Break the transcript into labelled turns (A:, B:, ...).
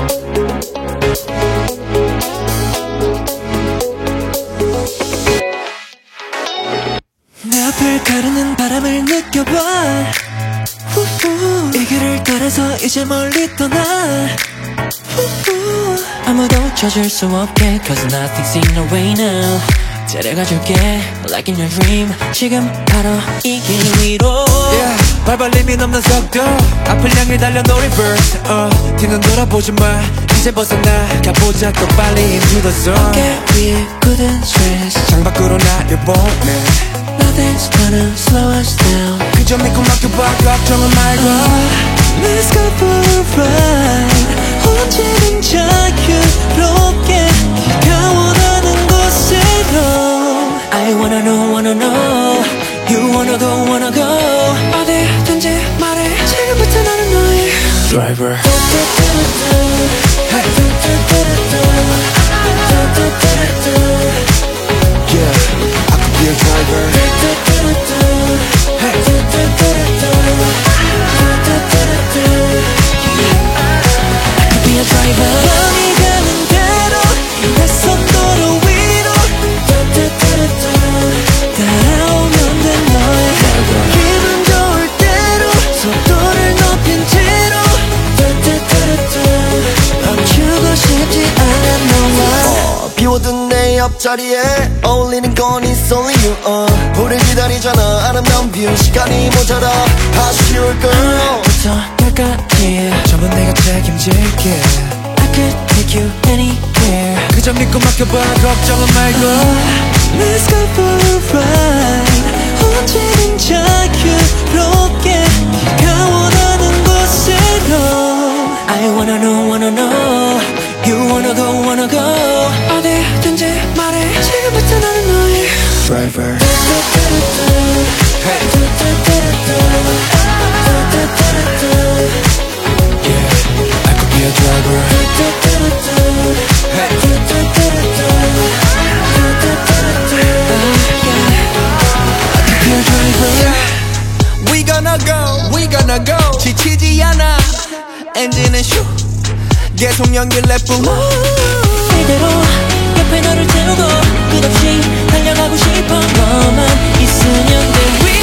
A: 내 앞을 가르는 바람을 느껴봐. 후후. 이 길을 따라서 이제 멀리 떠나. 후후. 아무도 쳐줄 수 없게 Cause nothing's in the way now. 데려가줄게 Like in your dream. 지금 바로 이 길 위로
B: 발발림이 넘는 속도 앞을 향해 달려 no reverse 뒤는 돌아보지 마 이제 벗어나 가보자 또 빨리 into the zone.
A: 어깨 위에 굳은 stress
B: 창밖으로 나를 보내
A: Nothing's gonna slow us down.
B: 그저 믿고 맡겨봐 걱정은 말고
A: Let's go for a ride. 언제든 자유롭게 네가 원하는 곳으로. I wanna know You wanna go 어디든지 말해 지금부터 나는 너의
B: Driver Yeah, I could be a driver
A: Be a driver. 마음이 가는 대로 내 속도로 위로 따라오면 돼 너의 기분 좋을 대로 속도를 높인 채로 멈추고 싶지 않아 너와.
C: 비워둔 내 옆자리에 어울리는 건 it's only you 우릴 기다리잖아 아름다운 뷰 시간이 모자라 아쉬울 girl
A: 부터 열까지
B: 전부 내가 책임질게
A: I could take you anywhere.
B: 그저 믿고 맡겨봐 걱정은 말고
A: Let's go for a ride. 언제든 자유롭게 네가 원하는 곳으로. I wanna know You wanna go 어디든지 말해 지금부터 나는 너의
B: Driver Yeah, I could be a driver
A: Be a driver.
B: We gonna go 지치지 않아 엔진은 슈 계속 연결 내뿜어
A: 이대로 옆에 너를 태우고 끝없이 달려가고 싶어. 너만 있으면 돼.